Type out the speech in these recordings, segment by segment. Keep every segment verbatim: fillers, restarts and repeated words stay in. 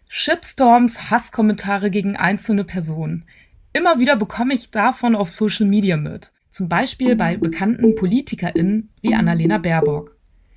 Shitstorms, Hasskommentare gegen einzelne Personen. Immer wieder bekomme ich davon auf Social Media mit. Zum Beispiel bei bekannten PolitikerInnen wie Annalena Baerbock.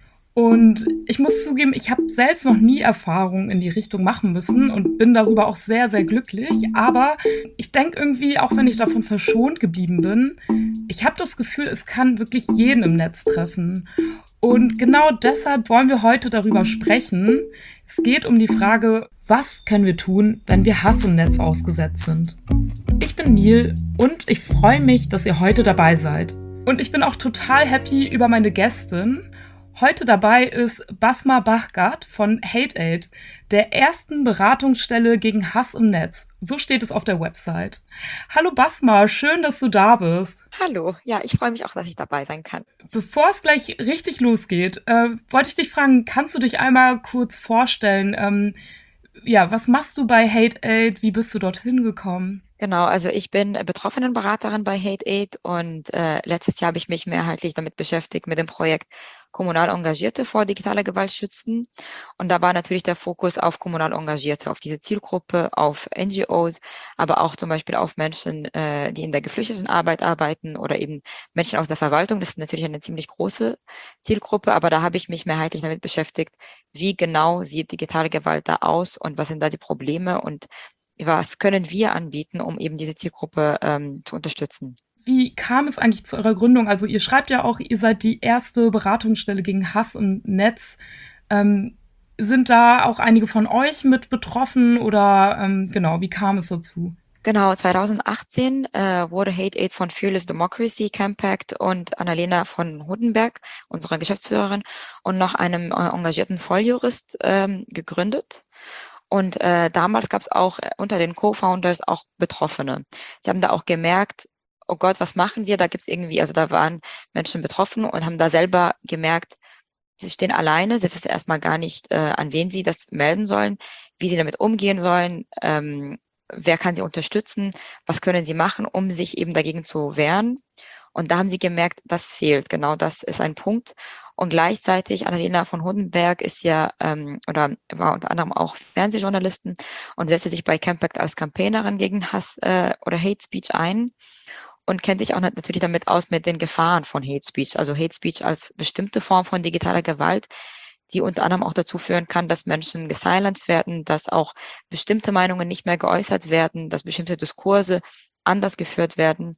Und ich muss zugeben, ich habe selbst noch nie Erfahrungen in die Richtung machen müssen und bin darüber auch sehr, sehr glücklich. Aber ich denke irgendwie, auch wenn ich davon verschont geblieben bin, ich habe das Gefühl, es kann wirklich jeden im Netz treffen. Und genau deshalb wollen wir heute darüber sprechen. Es geht um die Frage, was können wir tun, wenn wir Hass im Netz ausgesetzt sind? Ich bin Nil und ich freue mich, dass ihr heute dabei seid. Und ich bin auch total happy über meine Gästin. Heute dabei ist Basma Bahgat von HateAid, der ersten Beratungsstelle gegen Hass im Netz. So steht es auf der Website. Hallo Basma, schön, dass du da bist. Hallo, ja, ich freue mich auch, dass ich dabei sein kann. Bevor es gleich richtig losgeht, äh, wollte ich dich fragen, kannst du dich einmal kurz vorstellen? Ähm, ja, was machst du bei HateAid? Wie bist du dorthin gekommen? Genau, also ich bin äh, Betroffenenberaterin bei HateAid und äh, letztes Jahr habe ich mich mehrheitlich damit beschäftigt mit dem Projekt Kommunal Engagierte vor digitaler Gewalt schützen. Und da war natürlich der Fokus auf kommunal Engagierte, auf diese Zielgruppe, auf N G Os, aber auch zum Beispiel auf Menschen, äh, die in der Geflüchtetenarbeit arbeiten oder eben Menschen aus der Verwaltung. Das ist natürlich eine ziemlich große Zielgruppe, aber da habe ich mich mehrheitlich damit beschäftigt, wie genau sieht digitale Gewalt da aus und was sind da die Probleme und was können wir anbieten, um eben diese Zielgruppe ähm, zu unterstützen? Wie kam es eigentlich zu eurer Gründung? Also ihr schreibt ja auch, ihr seid die erste Beratungsstelle gegen Hass im Netz. Ähm, sind da auch einige von euch mit betroffen oder ähm, genau, wie kam es dazu? Genau, zwanzig achtzehn äh, wurde HateAid von Fearless Democracy Campact und Annalena von Hodenberg, unserer Geschäftsführerin, und noch einem äh, engagierten Volljurist ähm, gegründet. Und äh, damals gab es auch äh, unter den Co-Founders auch Betroffene. Sie haben da auch gemerkt, oh Gott, was machen wir? Da gibt's irgendwie, also da waren Menschen betroffen und haben da selber gemerkt, sie stehen alleine, sie wissen erstmal gar nicht, äh, an wen sie das melden sollen, wie sie damit umgehen sollen, ähm, wer kann sie unterstützen, was können sie machen, um sich eben dagegen zu wehren. Und da haben sie gemerkt, das fehlt. Genau das ist ein Punkt. Und gleichzeitig, Annalena von Hodenberg ist ja, ähm, oder war unter anderem auch Fernsehjournalistin und setzte sich bei Campact als Campaignerin gegen Hass äh, oder Hate Speech ein und kennt sich auch nat- natürlich damit aus mit den Gefahren von Hate Speech. Also Hate Speech als bestimmte Form von digitaler Gewalt, die unter anderem auch dazu führen kann, dass Menschen gesilenced werden, dass auch bestimmte Meinungen nicht mehr geäußert werden, dass bestimmte Diskurse anders geführt werden.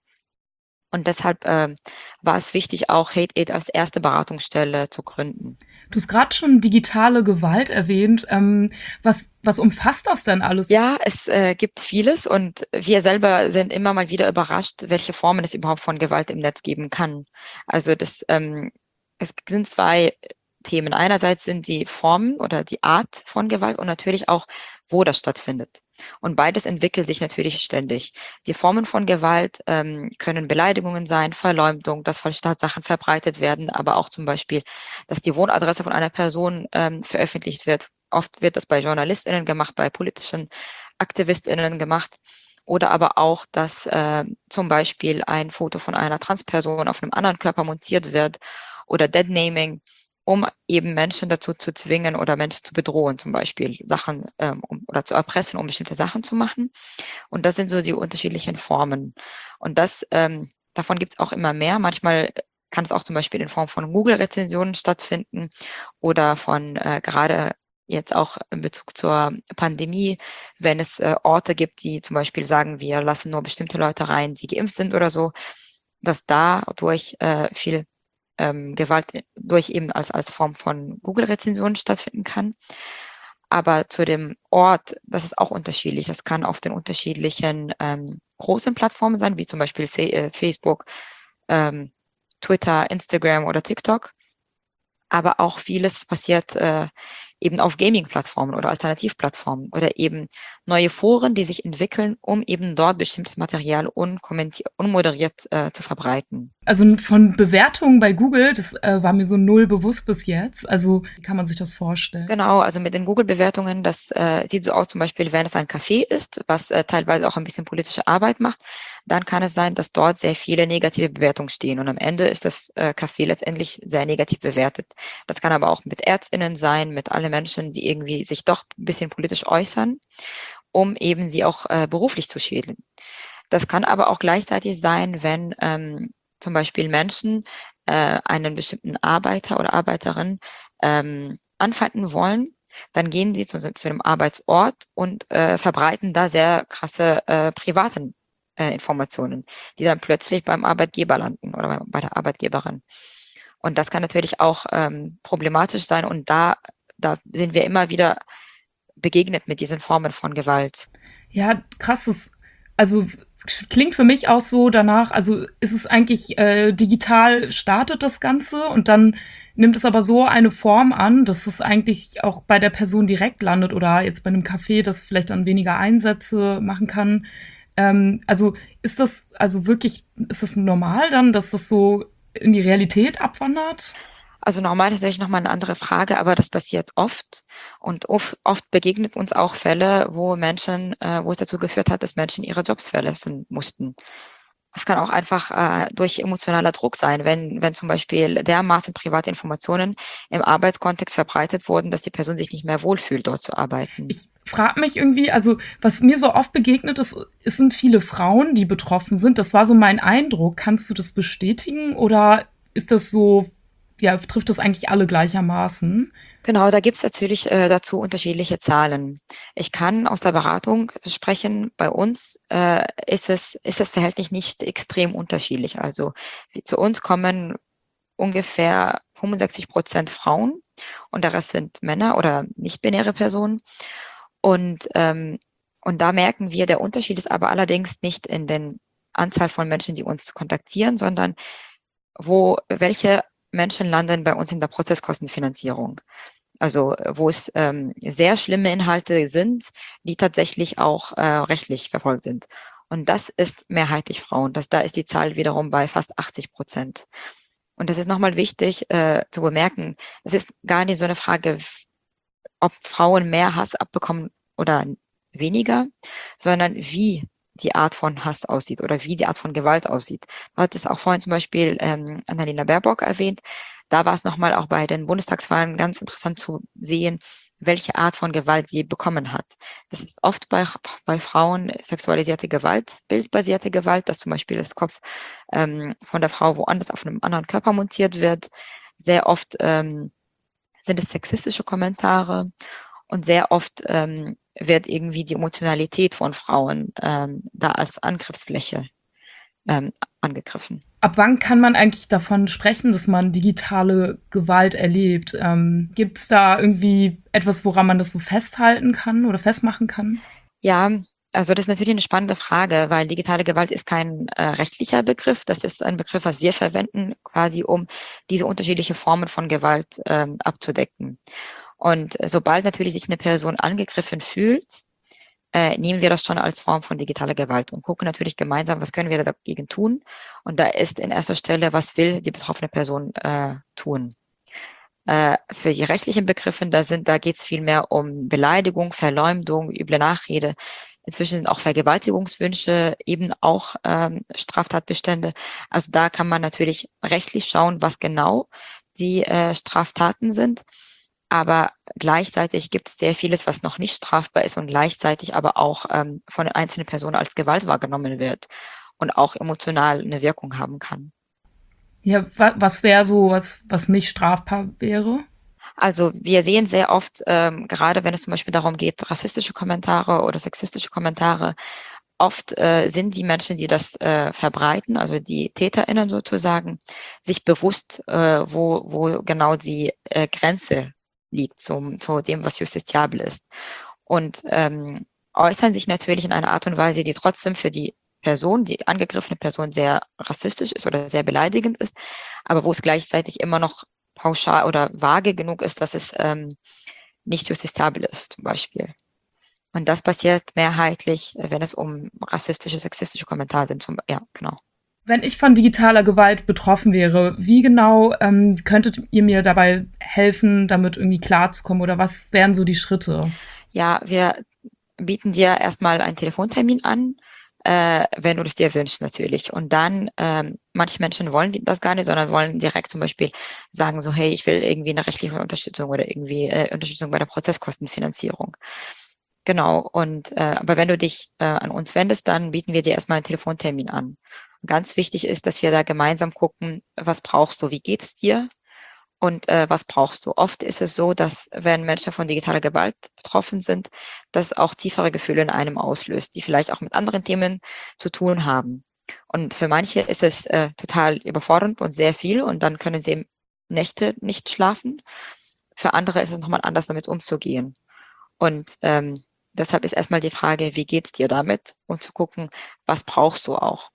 Und deshalb ähm, war es wichtig, auch HateAid als erste Beratungsstelle zu gründen. Du hast gerade schon digitale Gewalt erwähnt. Ähm, was, was umfasst das denn alles? Ja, es äh, gibt vieles und wir selber sind immer mal wieder überrascht, welche Formen es überhaupt von Gewalt im Netz geben kann. Also das, ähm, es sind zwei Themen. Einerseits sind die Formen oder die Art von Gewalt und natürlich auch, wo das stattfindet. Und beides entwickelt sich natürlich ständig. Die Formen von Gewalt ähm, können Beleidigungen sein, Verleumdung, dass falsche Tatsachen verbreitet werden, aber auch zum Beispiel, dass die Wohnadresse von einer Person ähm, veröffentlicht wird. Oft wird das bei JournalistInnen gemacht, bei politischen AktivistInnen gemacht. Oder aber auch, dass äh, zum Beispiel ein Foto von einer Transperson auf einem anderen Körper montiert wird oder Deadnaming, um eben Menschen dazu zu zwingen oder Menschen zu bedrohen, zum Beispiel Sachen ähm, um, oder zu erpressen, um bestimmte Sachen zu machen. Und das sind so die unterschiedlichen Formen. Und das, ähm, davon gibt es auch immer mehr. Manchmal kann es auch zum Beispiel in Form von Google-Rezensionen stattfinden oder von äh, gerade jetzt auch in Bezug zur Pandemie, wenn es äh, Orte gibt, die zum Beispiel sagen, wir lassen nur bestimmte Leute rein, die geimpft sind oder so, dass dadurch äh, viel ähm, Gewalt durch eben als, als Form von Google-Rezensionen stattfinden kann. Aber zu dem Ort, das ist auch unterschiedlich. Das kann auf den unterschiedlichen ähm, großen Plattformen sein, wie zum Beispiel äh, Facebook, ähm, Twitter, Instagram oder TikTok. Aber auch vieles passiert äh, eben auf Gaming-Plattformen oder Alternativplattformen oder eben neue Foren, die sich entwickeln, um eben dort bestimmtes Material unkommentiert, unmoderiert äh, zu verbreiten. Also von Bewertungen bei Google, das äh, war mir so null bewusst bis jetzt. Also wie kann man sich das vorstellen? Genau, also mit den Google-Bewertungen, das äh, sieht so aus, zum Beispiel, wenn es ein Café ist, was äh, teilweise auch ein bisschen politische Arbeit macht, dann kann es sein, dass dort sehr viele negative Bewertungen stehen. Und am Ende ist das äh, Café letztendlich sehr negativ bewertet. Das kann aber auch mit ÄrztInnen sein, mit allen Menschen, die irgendwie sich doch ein bisschen politisch äußern, um eben sie auch äh, beruflich zu schädigen. Das kann aber auch gleichzeitig sein, wenn ähm, zum Beispiel Menschen äh, einen bestimmten Arbeiter oder Arbeiterin ähm, anfeinden wollen, dann gehen sie zu, zu dem Arbeitsort und äh, verbreiten da sehr krasse äh, privaten äh, Informationen, die dann plötzlich beim Arbeitgeber landen oder bei, bei der Arbeitgeberin. Und das kann natürlich auch ähm, problematisch sein und da, da sind wir immer wieder begegnet mit diesen Formen von Gewalt. Ja, krasses. Also klingt für mich auch so danach, also ist es eigentlich äh, digital startet das Ganze und dann nimmt es aber so eine Form an, dass es eigentlich auch bei der Person direkt landet oder jetzt bei einem Café, das vielleicht dann weniger Einsätze machen kann. Ähm, also ist das also wirklich, ist das normal dann, dass das so in die Realität abwandert? Also normal ist natürlich nochmal eine andere Frage, aber das passiert oft und oft, oft begegnet uns auch Fälle, wo Menschen, äh, wo es dazu geführt hat, dass Menschen ihre Jobs verlassen mussten. Es kann auch einfach äh, durch emotionaler Druck sein, wenn, wenn zum Beispiel dermaßen private Informationen im Arbeitskontext verbreitet wurden, dass die Person sich nicht mehr wohlfühlt, dort zu arbeiten. Ich frage mich irgendwie, also was mir so oft begegnet ist, es sind viele Frauen, die betroffen sind. Das war so mein Eindruck. Kannst du das bestätigen oder ist das so, ja, trifft das eigentlich alle gleichermaßen? Genau, da gibt's natürlich äh, dazu unterschiedliche Zahlen. Ich kann aus der Beratung sprechen. Bei uns äh, ist es ist das Verhältnis nicht extrem unterschiedlich. Also wie- zu uns kommen ungefähr fünfundsechzig Prozent Frauen und der Rest sind Männer oder nicht-binäre Personen. Und ähm, und da merken wir, der Unterschied ist aber allerdings nicht in den Anzahl von Menschen, die uns kontaktieren, sondern wo welche Menschen landen bei uns in der Prozesskostenfinanzierung. Also äh, wo es ähm, sehr schlimme Inhalte sind, die tatsächlich auch äh, rechtlich verfolgt sind. Und das ist mehrheitlich Frauen. Das, da ist die Zahl wiederum bei fast achtzig Prozent. Und das ist nochmal wichtig äh, zu bemerken. Es ist gar nicht so eine Frage, ob Frauen mehr Hass abbekommen oder weniger, sondern wie die Art von Hass aussieht oder wie die Art von Gewalt aussieht. Du hattest auch vorhin zum Beispiel ähm, Annalena Baerbock erwähnt. Da war es nochmal auch bei den Bundestagswahlen ganz interessant zu sehen, welche Art von Gewalt sie bekommen hat. Das ist oft bei, bei Frauen sexualisierte Gewalt, bildbasierte Gewalt, dass zum Beispiel das Kopf ähm, von der Frau woanders auf einem anderen Körper montiert wird. Sehr oft ähm, sind es sexistische Kommentare und sehr oft ähm, wird irgendwie die Emotionalität von Frauen ähm, da als Angriffsfläche ähm, angegriffen. Ab wann kann man eigentlich davon sprechen, dass man digitale Gewalt erlebt? Ähm, Gibt es da irgendwie etwas, woran man das so festhalten kann oder festmachen kann? Ja, also das ist natürlich eine spannende Frage, weil digitale Gewalt ist kein äh, rechtlicher Begriff. Das ist ein Begriff, was wir verwenden, quasi um diese unterschiedlichen Formen von Gewalt ähm, abzudecken. Und sobald natürlich sich eine Person angegriffen fühlt, äh, nehmen wir das schon als Form von digitaler Gewalt und gucken natürlich gemeinsam, was können wir dagegen tun. Und da ist in erster Stelle, was will die betroffene Person äh, tun. Äh, für die rechtlichen Begriffe, da sind, da geht es viel mehr um Beleidigung, Verleumdung, üble Nachrede. Inzwischen sind auch Vergewaltigungswünsche eben auch ähm, Straftatbestände. Also da kann man natürlich rechtlich schauen, was genau die äh, Straftaten sind. Aber gleichzeitig gibt es sehr vieles, was noch nicht strafbar ist und gleichzeitig aber auch ähm, von einzelnen Personen als Gewalt wahrgenommen wird und auch emotional eine Wirkung haben kann. Ja, wa was wäre so was, was nicht strafbar wäre? Also wir sehen sehr oft, ähm, gerade wenn es zum Beispiel darum geht, rassistische Kommentare oder sexistische Kommentare, oft äh, sind die Menschen, die das äh, verbreiten, also die TäterInnen sozusagen, sich bewusst, äh, wo, wo genau die äh, Grenze liegt zum, zu dem, was justiziabel ist. Und ähm, äußern sich natürlich in einer Art und Weise, die trotzdem für die Person, die angegriffene Person sehr rassistisch ist oder sehr beleidigend ist, aber wo es gleichzeitig immer noch pauschal oder vage genug ist, dass es ähm, nicht justiziabel ist, zum Beispiel. Und das passiert mehrheitlich, wenn es um rassistische, sexistische Kommentare sind. Zum, ja, genau. Wenn ich von digitaler Gewalt betroffen wäre, wie genau ähm, könntet ihr mir dabei helfen, damit irgendwie klarzukommen oder was wären so die Schritte? Ja, wir bieten dir erstmal einen Telefontermin an, äh, wenn du das dir wünschst natürlich. Und dann, ähm, manche Menschen wollen das gar nicht, sondern wollen direkt zum Beispiel sagen so, hey, ich will irgendwie eine rechtliche Unterstützung oder irgendwie äh, Unterstützung bei der Prozesskostenfinanzierung. Genau. Und äh, aber wenn du dich äh, an uns wendest, dann bieten wir dir erstmal einen Telefontermin an. Und ganz wichtig ist, dass wir da gemeinsam gucken, was brauchst du, wie geht es dir? Und äh, was brauchst du? Oft ist es so, dass wenn Menschen von digitaler Gewalt betroffen sind, das auch tiefere Gefühle in einem auslöst, die vielleicht auch mit anderen Themen zu tun haben. Und für manche ist es äh, total überfordernd und sehr viel und dann können sie Nächte nicht schlafen. Für andere ist es nochmal anders, damit umzugehen. Und ähm, deshalb ist erstmal die Frage, wie geht's dir damit? Und zu gucken, was brauchst du auch?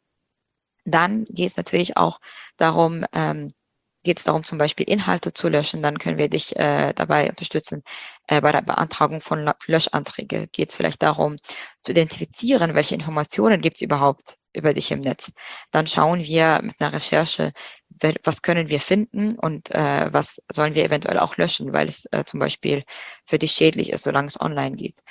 Dann geht es natürlich auch darum, ähm, geht es darum, zum Beispiel Inhalte zu löschen, dann können wir dich äh, dabei unterstützen. Äh, bei der Beantragung von La- Löschanträge geht es vielleicht darum, zu identifizieren, welche Informationen gibt es überhaupt über dich im Netz. Dann schauen wir mit einer Recherche, wel- was können wir finden und äh, was sollen wir eventuell auch löschen, weil es äh, zum Beispiel für dich schädlich ist, solange es online geht.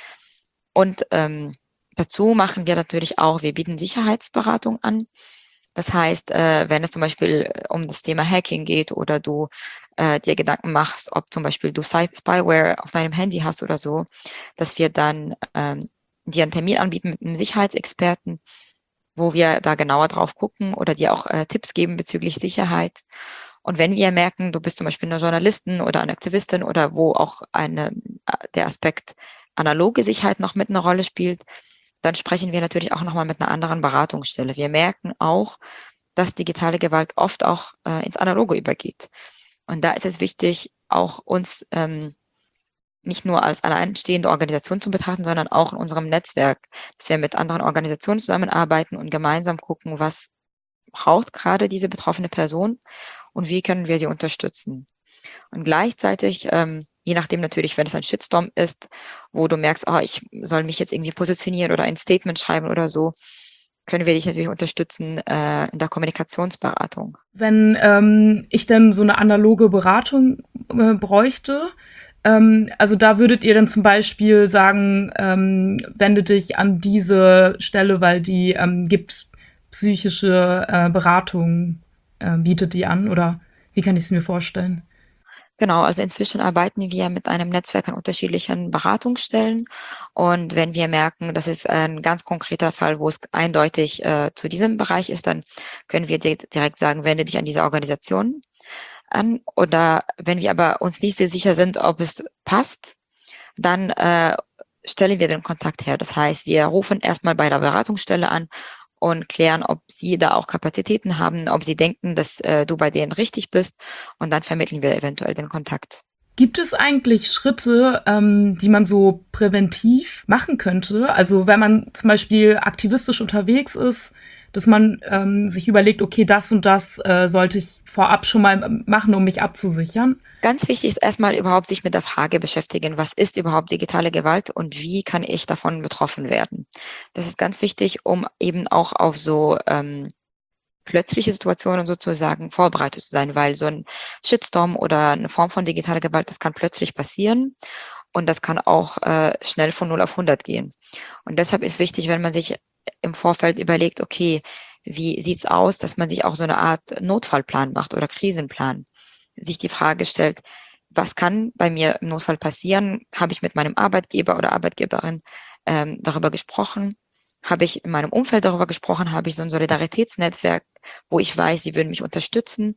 Und ähm, dazu machen wir natürlich auch, wir bieten Sicherheitsberatung an. Das heißt, äh, wenn es zum Beispiel äh, um das Thema Hacking geht oder du äh, dir Gedanken machst, ob zum Beispiel du Cy- Spyware auf deinem Handy hast oder so, dass wir dann ähm, dir einen Termin anbieten mit einem Sicherheitsexperten, wo wir da genauer drauf gucken oder dir auch äh, Tipps geben bezüglich Sicherheit. Und wenn wir merken, du bist zum Beispiel eine Journalistin oder eine Aktivistin oder wo auch eine, äh, der Aspekt analoge Sicherheit noch mit einer Rolle spielt, dann sprechen wir natürlich auch nochmal mit einer anderen Beratungsstelle. Wir merken auch, dass digitale Gewalt oft auch äh, ins Analoge übergeht. Und da ist es wichtig, auch uns ähm, nicht nur als alleinstehende Organisation zu betrachten, sondern auch in unserem Netzwerk, dass wir mit anderen Organisationen zusammenarbeiten und gemeinsam gucken, was braucht gerade diese betroffene Person und wie können wir sie unterstützen. Und gleichzeitig, ähm, je nachdem natürlich, wenn es ein Shitstorm ist, wo du merkst, oh, ich soll mich jetzt irgendwie positionieren oder ein Statement schreiben oder so, können wir dich natürlich unterstützen äh, in der Kommunikationsberatung. Wenn ähm, ich denn so eine analoge Beratung äh, bräuchte, ähm, also da würdet ihr dann zum Beispiel sagen, ähm, wende dich an diese Stelle, weil die ähm, gibt psychische äh, Beratung, äh, bietet die an oder wie kann ich es mir vorstellen? Genau, also inzwischen arbeiten wir mit einem Netzwerk an unterschiedlichen Beratungsstellen. Und wenn wir merken, das ist ein ganz konkreter Fall, wo es eindeutig äh, zu diesem Bereich ist, dann können wir dir direkt sagen, wende dich an diese Organisation an. Oder wenn wir aber uns nicht so sicher sind, ob es passt, dann äh, stellen wir den Kontakt her. Das heißt, wir rufen erstmal bei der Beratungsstelle an und klären, ob sie da auch Kapazitäten haben, ob sie denken, dass äh, du bei denen richtig bist und dann vermitteln wir eventuell den Kontakt. Gibt es eigentlich Schritte, ähm, die man so präventiv machen könnte? Also wenn man zum Beispiel aktivistisch unterwegs ist, dass man ähm, sich überlegt, okay, das und das äh, sollte ich vorab schon mal machen, um mich abzusichern. Ganz wichtig ist erstmal überhaupt sich mit der Frage beschäftigen, was ist überhaupt digitale Gewalt und wie kann ich davon betroffen werden? Das ist ganz wichtig, um eben auch auf so ähm, plötzliche Situationen sozusagen vorbereitet zu sein, weil so ein Shitstorm oder eine Form von digitaler Gewalt, das kann plötzlich passieren und das kann auch äh, schnell von null auf hundert gehen. Und deshalb ist wichtig, wenn man sich im Vorfeld überlegt, okay, wie sieht's aus, dass man sich auch so eine Art Notfallplan macht oder Krisenplan, sich die Frage stellt, was kann bei mir im Notfall passieren? Habe ich mit meinem Arbeitgeber oder Arbeitgeberin ähm, darüber gesprochen? Habe ich in meinem Umfeld darüber gesprochen? Habe ich so ein Solidaritätsnetzwerk, wo ich weiß, sie würden mich unterstützen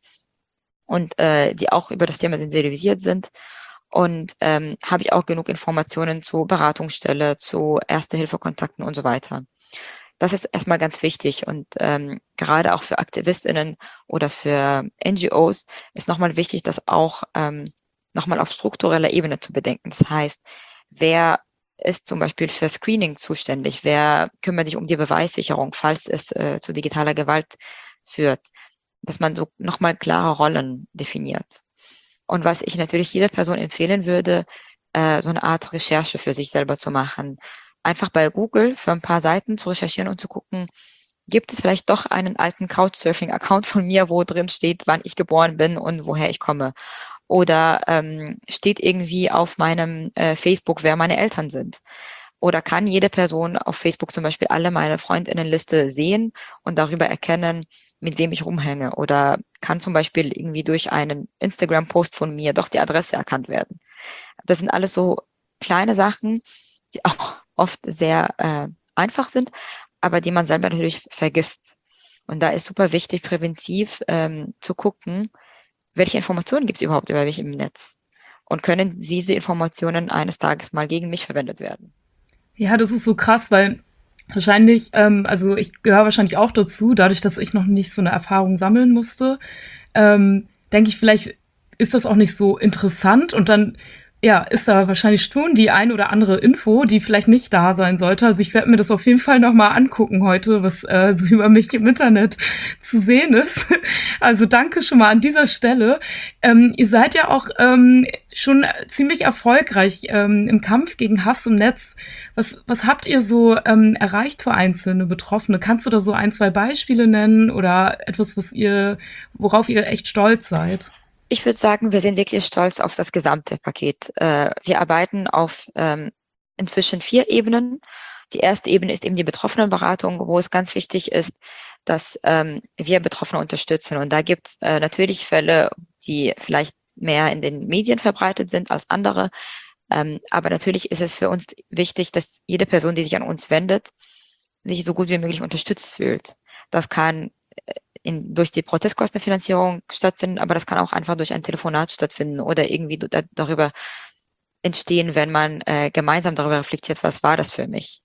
und äh, die auch über das Thema sensibilisiert sind? Und ähm, habe ich auch genug Informationen zu Beratungsstelle, zu Erste-Hilfe-Kontakten und so weiter? Das ist erstmal ganz wichtig und ähm, gerade auch für AktivistInnen oder für N G Os ist nochmal wichtig, das auch ähm, nochmal auf struktureller Ebene zu bedenken. Das heißt, wer ist zum Beispiel für Screening zuständig? Wer kümmert sich um die Beweissicherung, falls es äh, zu digitaler Gewalt führt? Dass man so nochmal klare Rollen definiert. Und was ich natürlich jeder Person empfehlen würde, äh, so eine Art Recherche für sich selber zu machen. Einfach bei Google für ein paar Seiten zu recherchieren und zu gucken, gibt es vielleicht doch einen alten Couchsurfing-Account von mir, wo drin steht, wann ich geboren bin und woher ich komme. Oder ähm, steht irgendwie auf meinem äh, Facebook, wer meine Eltern sind. Oder kann jede Person auf Facebook zum Beispiel alle meine Freundinnenliste sehen und darüber erkennen, mit wem ich rumhänge. Oder kann zum Beispiel irgendwie durch einen Instagram-Post von mir doch die Adresse erkannt werden. Das sind alles so kleine Sachen, die auch oft sehr äh, einfach sind, aber die man selber natürlich vergisst. Und da ist super wichtig, präventiv ähm, zu gucken, welche Informationen gibt es überhaupt über mich im Netz? Und können diese Informationen eines Tages mal gegen mich verwendet werden? Ja, das ist so krass, weil wahrscheinlich, ähm, also ich gehöre wahrscheinlich auch dazu, dadurch, dass ich noch nicht so eine Erfahrung sammeln musste, ähm, denke ich, vielleicht ist das auch nicht so interessant und dann ja, ist da wahrscheinlich schon die ein oder andere Info, die vielleicht nicht da sein sollte. Also ich werde mir das auf jeden Fall noch mal angucken heute, was äh, so über mich im Internet zu sehen ist. Also danke schon mal an dieser Stelle. Ähm, ihr seid ja auch ähm, schon ziemlich erfolgreich ähm, im Kampf gegen Hass im Netz. Was, was habt ihr so ähm, erreicht für einzelne Betroffene? Kannst du da so ein, zwei Beispiele nennen oder etwas, was ihr, worauf ihr echt stolz seid? Ich würde sagen, wir sind wirklich stolz auf das gesamte Paket. Äh, wir arbeiten auf ähm, inzwischen vier Ebenen. Die erste Ebene ist eben die Betroffenenberatung, wo es ganz wichtig ist, dass ähm, wir Betroffene unterstützen. Und da gibt es äh, natürlich Fälle, die vielleicht mehr in den Medien verbreitet sind als andere. Ähm, aber natürlich ist es für uns wichtig, dass jede Person, die sich an uns wendet, sich so gut wie möglich unterstützt fühlt. Das kann in, durch die Prozesskostenfinanzierung stattfinden, aber das kann auch einfach durch ein Telefonat stattfinden oder irgendwie da, darüber entstehen, wenn man äh, gemeinsam darüber reflektiert, was war das für mich.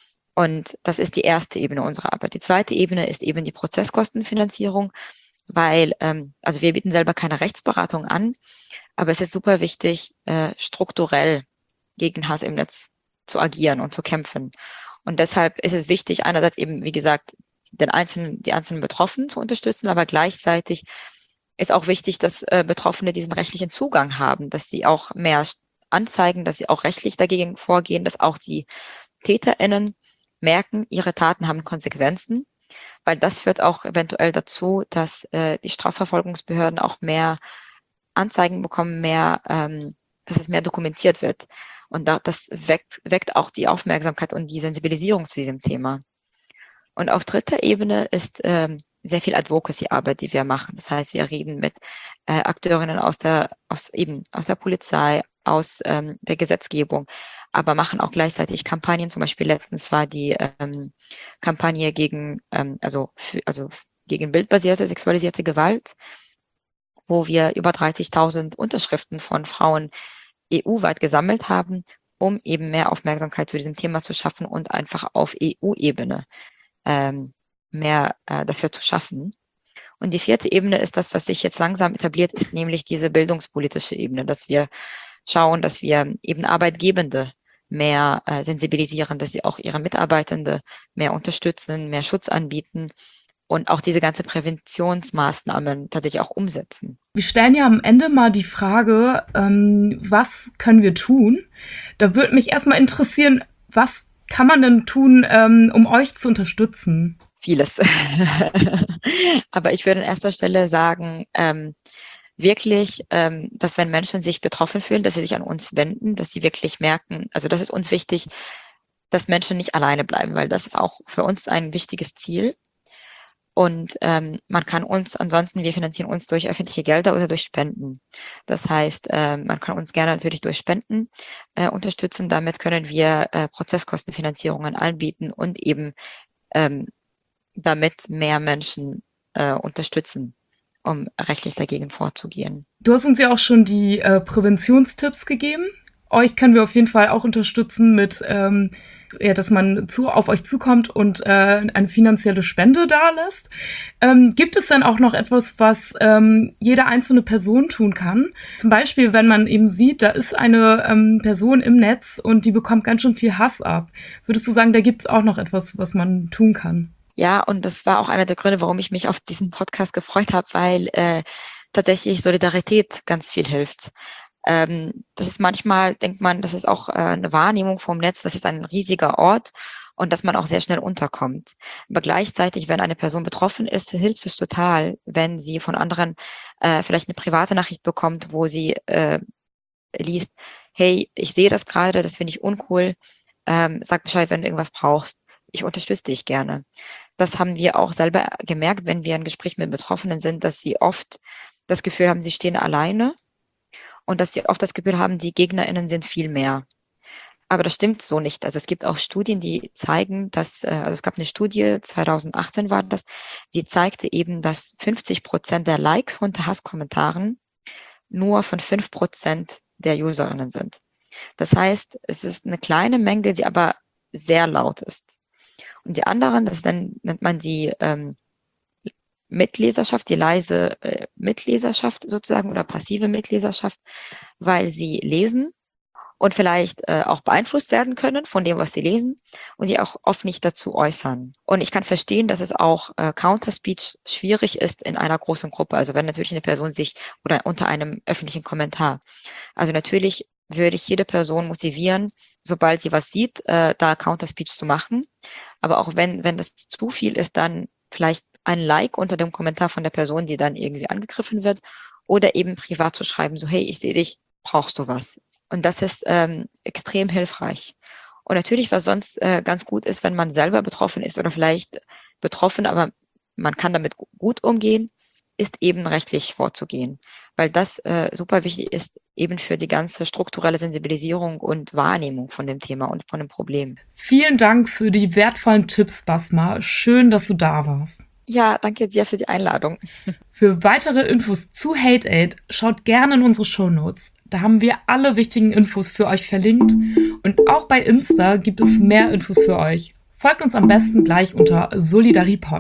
Und das ist die erste Ebene unserer Arbeit. Die zweite Ebene ist eben die Prozesskostenfinanzierung, weil, ähm, also wir bieten selber keine Rechtsberatung an, aber es ist super wichtig, äh, strukturell gegen Hass im Netz zu agieren und zu kämpfen. Und deshalb ist es wichtig, einerseits eben, wie gesagt, den einzelnen, die einzelnen Betroffenen zu unterstützen, aber gleichzeitig ist auch wichtig, dass äh, Betroffene diesen rechtlichen Zugang haben, dass sie auch mehr anzeigen, dass sie auch rechtlich dagegen vorgehen, dass auch die TäterInnen merken, ihre Taten haben Konsequenzen, weil das führt auch eventuell dazu, dass äh, die Strafverfolgungsbehörden auch mehr Anzeigen bekommen, mehr, ähm, dass es mehr dokumentiert wird. Und da, das weckt, weckt auch die Aufmerksamkeit und die Sensibilisierung zu diesem Thema. Und auf dritter Ebene ist ähm, sehr viel Advocacy-Arbeit, die wir machen. Das heißt, wir reden mit äh, Akteurinnen aus der, aus eben aus der Polizei, aus ähm, der Gesetzgebung, aber machen auch gleichzeitig Kampagnen. Zum Beispiel letztens war die ähm, Kampagne gegen, ähm, also für, also gegen bildbasierte sexualisierte Gewalt, wo wir über dreißigtausend Unterschriften von Frauen E U-weit gesammelt haben, um eben mehr Aufmerksamkeit zu diesem Thema zu schaffen und einfach auf E U-Ebene ähm, mehr äh, dafür zu schaffen. Und die vierte Ebene ist das, was sich jetzt langsam etabliert, ist nämlich diese bildungspolitische Ebene, dass wir schauen, dass wir eben Arbeitgebende mehr äh, sensibilisieren, dass sie auch ihre Mitarbeitende mehr unterstützen, mehr Schutz anbieten und auch diese ganze Präventionsmaßnahmen tatsächlich auch umsetzen. Wir stellen ja am Ende mal die Frage, ähm, was können wir tun? Da würde mich erstmal interessieren, was kann man denn tun, ähm, um euch zu unterstützen? Vieles. Aber ich würde an erster Stelle sagen, ähm, wirklich, ähm, dass wenn Menschen sich betroffen fühlen, dass sie sich an uns wenden, dass sie wirklich merken, also das ist uns wichtig, dass Menschen nicht alleine bleiben, weil das ist auch für uns ein wichtiges Ziel. Und ähm, man kann uns ansonsten, wir finanzieren uns durch öffentliche Gelder oder durch Spenden. Das heißt, äh, man kann uns gerne natürlich durch Spenden äh, unterstützen. Damit können wir äh, Prozesskostenfinanzierungen anbieten und eben ähm, damit mehr Menschen äh, unterstützen, um rechtlich dagegen vorzugehen. Du hast uns ja auch schon die äh, Präventionstipps gegeben. Euch können wir auf jeden Fall auch unterstützen mit, ähm, ja, dass man zu, auf euch zukommt und äh, eine finanzielle Spende dalässt. Ähm, gibt es dann auch noch etwas, was ähm, jede einzelne Person tun kann? Zum Beispiel, wenn man eben sieht, da ist eine ähm, Person im Netz und die bekommt ganz schön viel Hass ab. Würdest du sagen, da gibt es auch noch etwas, was man tun kann? Ja, und das war auch einer der Gründe, warum ich mich auf diesen Podcast gefreut habe, weil äh, tatsächlich Solidarität ganz viel hilft. Ähm, das ist manchmal, denkt man, das ist auch äh, eine Wahrnehmung vom Netz, das ist ein riesiger Ort und dass man auch sehr schnell unterkommt. Aber gleichzeitig, wenn eine Person betroffen ist, hilft es total, wenn sie von anderen äh, vielleicht eine private Nachricht bekommt, wo sie äh, liest, hey, ich sehe das gerade, das finde ich uncool, ähm, sag Bescheid, wenn du irgendwas brauchst. Ich unterstütze dich gerne. Das haben wir auch selber gemerkt, wenn wir im Gespräch mit Betroffenen sind, dass sie oft das Gefühl haben, sie stehen alleine und dass sie oft das Gefühl haben, die GegnerInnen sind viel mehr. Aber das stimmt so nicht. Also es gibt auch Studien, die zeigen, dass, also es gab eine Studie, zwanzig achtzehn war das, die zeigte eben, dass fünfzig Prozent der Likes unter Hasskommentaren nur von fünf Prozent der UserInnen sind. Das heißt, es ist eine kleine Menge, die aber sehr laut ist. Und die anderen, das dann nennt man die ähm, Mitleserschaft, die leise äh, Mitleserschaft sozusagen oder passive Mitleserschaft, weil sie lesen und vielleicht äh, auch beeinflusst werden können von dem, was sie lesen und sie auch oft nicht dazu äußern. Und ich kann verstehen, dass es auch äh, Counterspeech schwierig ist in einer großen Gruppe. Also wenn natürlich eine Person sich oder unter einem öffentlichen Kommentar. Also natürlich würde ich jede Person motivieren, sobald sie was sieht, äh, da Counterspeech zu machen. Aber auch wenn, wenn das zu viel ist, dann vielleicht ein Like unter dem Kommentar von der Person, die dann irgendwie angegriffen wird oder eben privat zu schreiben, so hey, ich sehe dich, brauchst du was? Und das ist ähm, extrem hilfreich. Und natürlich, was sonst äh, ganz gut ist, wenn man selber betroffen ist oder vielleicht betroffen, aber man kann damit gut umgehen, ist eben rechtlich vorzugehen. Weil das äh, super wichtig ist, eben für die ganze strukturelle Sensibilisierung und Wahrnehmung von dem Thema und von dem Problem. Vielen Dank für die wertvollen Tipps, Basma. Schön, dass du da warst. Ja, danke dir für die Einladung. Für weitere Infos zu HateAid schaut gerne in unsere Shownotes. Da haben wir alle wichtigen Infos für euch verlinkt. Und auch bei Insta gibt es mehr Infos für euch. Folgt uns am besten gleich unter Solidaripod.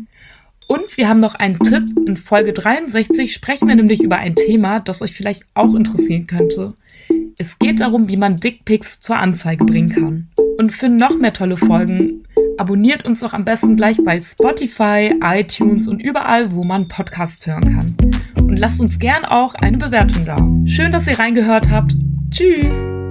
Und wir haben noch einen Tipp. In Folge dreiundsechzig sprechen wir nämlich über ein Thema, das euch vielleicht auch interessieren könnte. Es geht darum, wie man Dickpics zur Anzeige bringen kann. Und für noch mehr tolle Folgen abonniert uns doch am besten gleich bei Spotify, iTunes und überall, wo man Podcasts hören kann. Und lasst uns gern auch eine Bewertung da. Schön, dass ihr reingehört habt. Tschüss!